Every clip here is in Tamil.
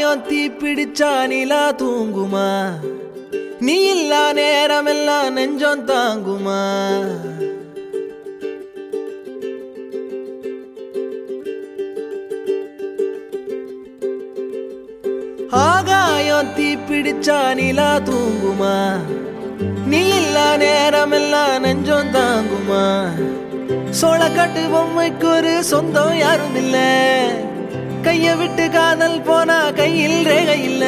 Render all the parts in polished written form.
ஆகாயம் தீ பிடிச்சா நிலா தூங்குமா? நீ இல்லா நேரமெல்லாம் நெஞ்சம் தாங்குமா? ஆகாயம் தீ பிடிச்சா நிலா தூங்குமா? நீ இல்லா நேரமெல்லாம் நெஞ்சம் தாங்குமா? சோளக்காட்டு பொம்மைக்கு ஒரு சொந்தம் யாரும் இல்ல, கைய விட்டு காதல் போனா கையில் ரேகை இல்ல.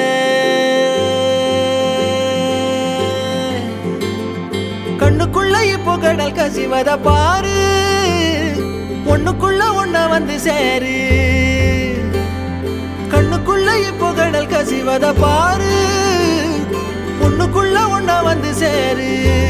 கண்ணுக்குள்ள இப்போ கடல் கசிவத பாரு, ஒண்ணுக்குள்ள ஒண்ண வந்து சேரு. கண்ணுக்குள்ள இப்போ கடல் கசிவத பாரு, ஒண்ணுக்குள்ள ஒண்ண வந்து சேரு.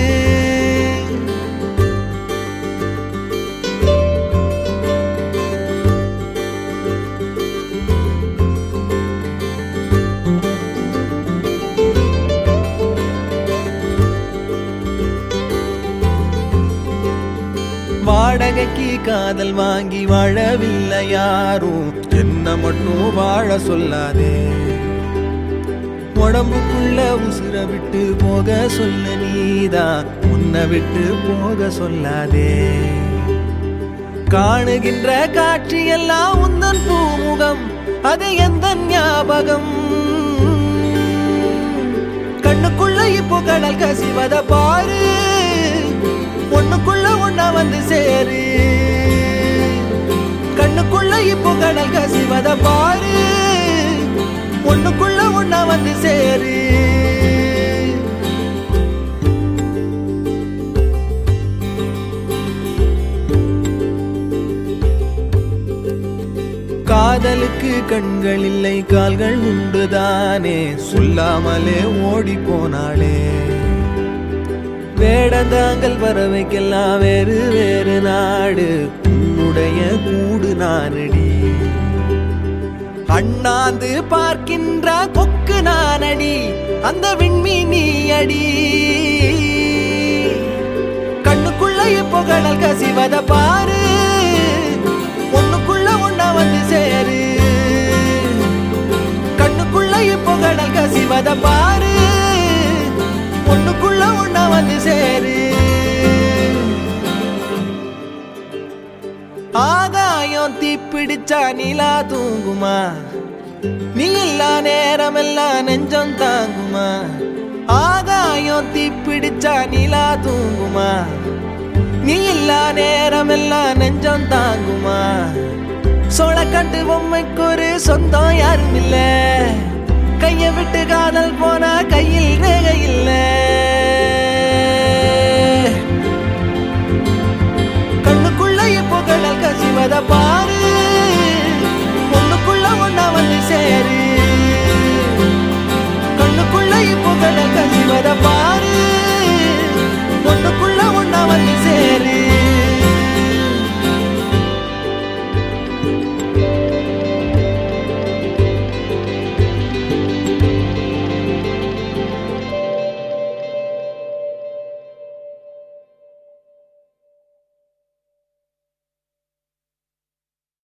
வாடகைக்கு காதல் வாங்கி வாழவில்லை யாரும், என்ன மட்டும் வாழ சொல்லாதே. உடம்புக்குள்ள உசுர விட்டு போக சொல்ல நீதான், உன்னை விட்டு போக சொல்லாதே. காணுகின்ற காட்சி எல்லாம் உந்தன் பூமுகம், அது எந்த ஞாபகம்? கண்ணுக்குள்ள இப்போ கடல் கசிவத பாரு, ஒண்ணுக்குள்ள ஒண்ணா வந்து சேரு. கண்ணுக்குள்ள இப்போ கடல் கசிவத பாரு, ஒண்ணுக்குள்ள ஒண்ணா வந்து சேரு. காதலுக்கு கண்கள் இல்லை கால்கள் உண்டுதானே, சொல்லாமலே ஓடி போனாளே. வேடந்தாங்கள் பறவைக்கெல்லாம் வேறு வேறு நாடு, உன்னுடைய கூடு நானடி. அண்ணாந்து பார்க்கின்ற கொக்கு நானடி, அந்த விண்மீன் நீ அடி. கண்ணுக்குள்ள இப்போ கடல் கசிவத பாரு, ஒண்ணுக்குள்ள ஒண்ணா வந்து சேரு. கண்ணுக்குள்ள இப்போ கடல் கசிவத பாரு, ஒண்ணுக்குள்ள ஒண்ணா வந்து சேரு. ஆகாயம் தீ பிடிச்சா நிலா தூங்குமா? நீ இல்லா நேரமெல்லாம் நெஞ்சம் தாங்குமா? ஆகாயம் தீ பிடிச்சா நிலா தூங்குமா? நீ இல்லா நேரமெல்லாம் நெஞ்சம் தாங்குமா? சோளக்காட்டு பொம்மைக்கு ஒரு சொந்தம் யாரும் இல்ல, கைய விட்டு காதல் போனா கையில்